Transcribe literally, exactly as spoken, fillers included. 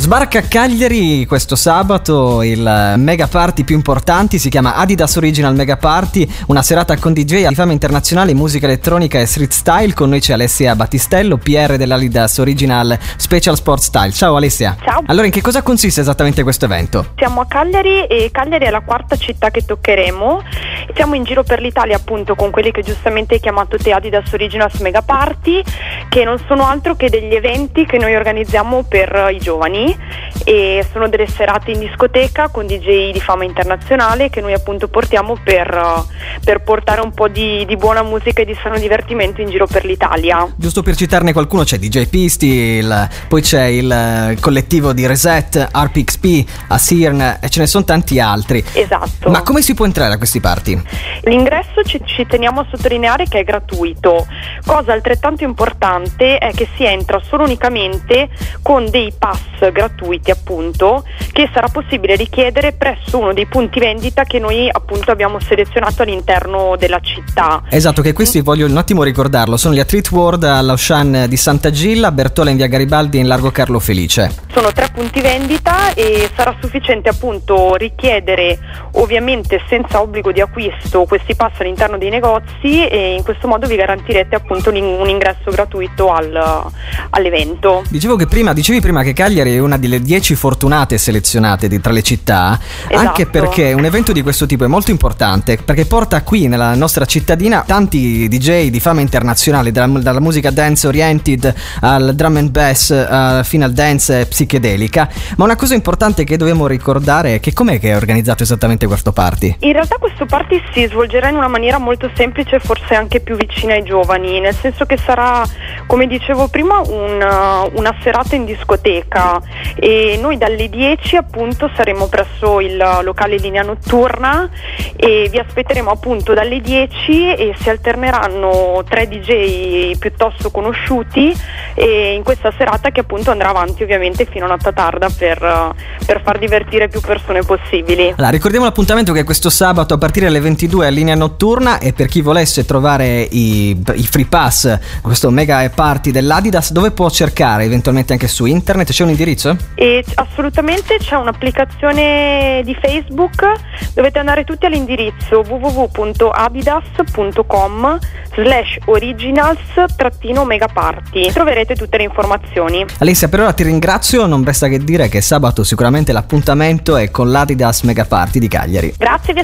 Sbarca a Cagliari questo sabato il mega party più importanti, si chiama Adidas Original Mega Party, una serata con D J di fama internazionale, musica elettronica e street style. Con noi c'è Alessia Battistello, P R dell'Adidas Original Special Sport Style. Ciao Alessia. Ciao. Allora, in che cosa consiste esattamente questo evento? Siamo a Cagliari e Cagliari è la quarta città che toccheremo. Siamo in giro per l'Italia appunto con quelli che giustamente hai chiamato te Adidas Original Mega Party, che non sono altro che degli eventi che noi organizziamo per i giovani, e sono delle serate in discoteca con D J di fama internazionale che noi appunto portiamo per, per portare un po' di, di buona musica e di sano divertimento in giro per l'Italia. Giusto per citarne qualcuno, c'è D J Pistil, poi c'è il collettivo di Reset, R P X P, Asirn, e ce ne sono tanti altri. Esatto. Ma come si può entrare a questi party? L'ingresso ci, ci teniamo a sottolineare che è gratuito. Cosa altrettanto importante è che si entra solo unicamente con dei pass gratuiti appunto, che sarà possibile richiedere presso uno dei punti vendita che noi appunto abbiamo selezionato all'interno della città. Esatto, che questi voglio un attimo ricordarlo, sono gli Athlete World all'Auchan di Sant'Agilla, Bertola in via Garibaldi e in largo Carlo Felice. Sono tre punti vendita e sarà sufficiente appunto richiedere, ovviamente senza obbligo di acquisto, questi pass all'interno dei negozi, e in questo modo vi garantirete appunto un ingresso gratuito al, all'evento. Dicevo che prima, dicevi prima che Cagliari è una delle dieci fortunate selezionate di, tra le città, esatto. Anche perché un evento di questo tipo è molto importante, perché porta qui nella nostra cittadina tanti D J di fama internazionale, dalla, dalla musica dance oriented al drum and bass uh, fino al dance psichedelica. Ma una cosa importante che dobbiamo ricordare è che com'è che è organizzato esattamente questo party? In realtà questo party si svolgerà in una maniera molto semplice, forse anche più vicina ai giovani, nel senso che sarà, come dicevo prima, un, una serata in discoteca, e noi dalle dieci appunto saremo presso il locale Linea Notturna e vi aspetteremo appunto dalle dieci, e si alterneranno tre D J piuttosto conosciuti e in questa serata che appunto andrà avanti ovviamente fino a notte tarda per, per far divertire più persone possibili. Allora, ricordiamo l'appuntamento che è questo sabato a partire dalle ventidue a Linea Notturna, e per chi volesse trovare i, i free pass, questo mega party dell'Adidas, dove può cercare? Eventualmente anche su internet c'è un indirizzo? E assolutamente c'è un'applicazione di Facebook, dovete andare tutti all'indirizzo w w w punto adidas punto com slash originals trattino megaparty, troverete tutte le informazioni. Alessia, per ora ti ringrazio, non resta che dire che sabato sicuramente l'appuntamento è con l'Adidas Mega Party di Cagliari. Grazie, vi